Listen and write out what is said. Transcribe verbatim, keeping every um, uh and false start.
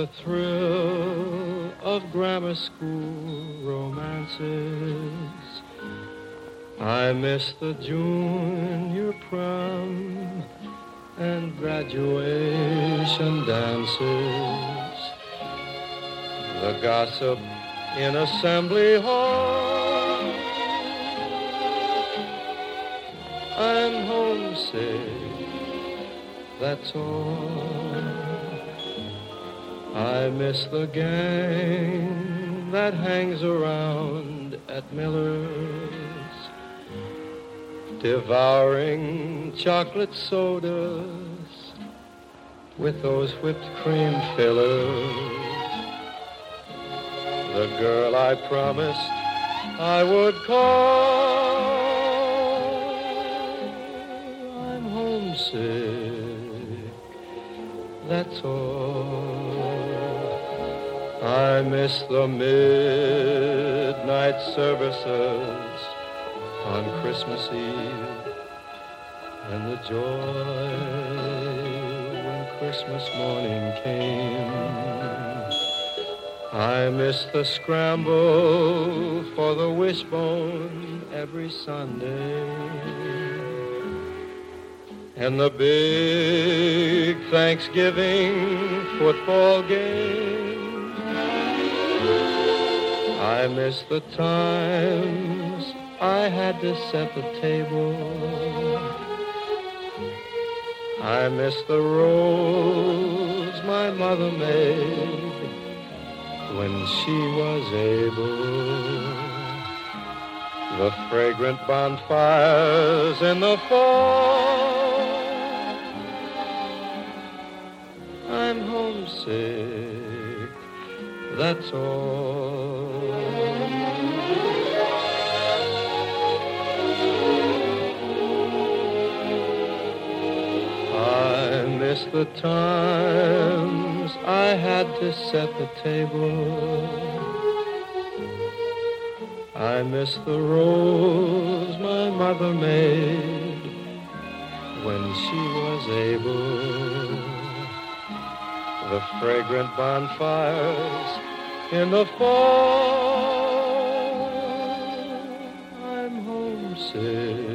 the thrill of grammar school romances. I miss the junior prom and graduation dances. The gossip in assembly hall. I'm homesick, that's all. I miss the gang that hangs around at Miller's, devouring chocolate sodas with those whipped cream fillers. The girl I promised I would call. I'm homesick, that's all. I miss the midnight services on Christmas Eve and the joy when Christmas morning came. I miss the scramble for the wishbone every Sunday and the big Thanksgiving football game. I miss the times I had to set the table. I miss the rolls my mother made when she was able. The fragrant bonfires in the fall. I'm homesick, that's all. I miss the times I had to set the table. I miss the rolls my mother made when she was able. The fragrant bonfires in the fall. I'm homesick,